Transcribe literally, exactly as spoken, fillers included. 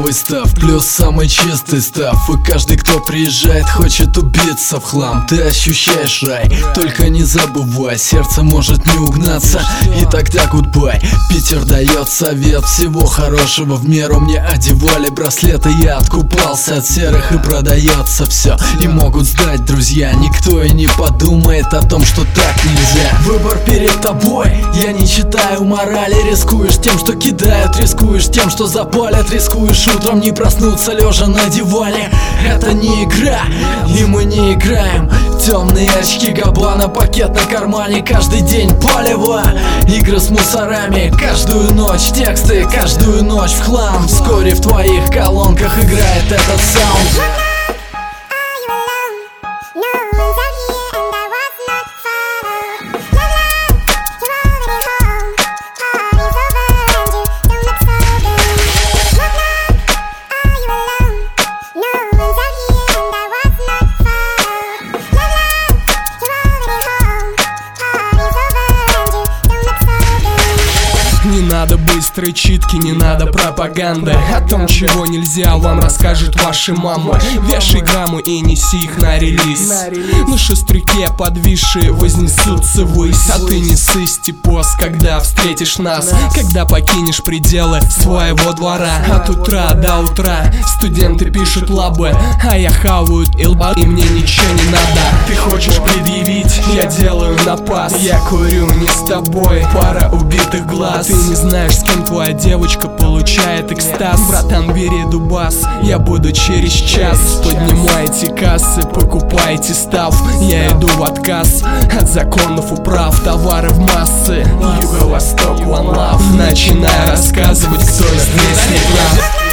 новый став, плюс самый чистый став. И каждый, кто приезжает, хочет убиться в хлам. Ты ощущаешь рай, только не забывай, сердце может не угнаться, и тогда гудбай. Питер дает совет, всего хорошего в меру. Мне одевали браслеты, я откупался от серых, и продается все, и могут сдать друзья. Никто и не подумает о том, что так нельзя. Выбор перед тобой, я не читаю морали. Рискуешь тем, что кидают, рискуешь тем, что запалят, рискуешь утром не проснуться лежа на диване. Это не игра, и мы не играем. Темные очки Габбана, пакет на кармане, каждый день палево. Игры с мусорами, каждую ночь тексты, каждую ночь в хлам. Вскоре в твоих колонках играет этот саунд. Не надо быстрой читки, не надо пропаганды. О том, чего нельзя, вам расскажет ваша мама. Вешай грамму и неси их на релиз. На шестрюке подвисшие вознесутся ввысь. А ты не сысь, типос, когда встретишь нас, когда покинешь пределы своего двора. От утра до утра студенты пишут лабы, а я хаваю илба, и мне ничего не надо. Ты хочешь предъявить, я делаю напас. Я курю не с тобой, пара убитых глаз. Ты не знаешь, с кем твоя девочка получает экстаз. Братан, бери дубас, я буду через час. Поднимайте кассы, покупайте став. Я иду в отказ от законов управ. Товары в массы, Юго-Восток, One Love. Начинаю рассказывать, кто здесь не прав.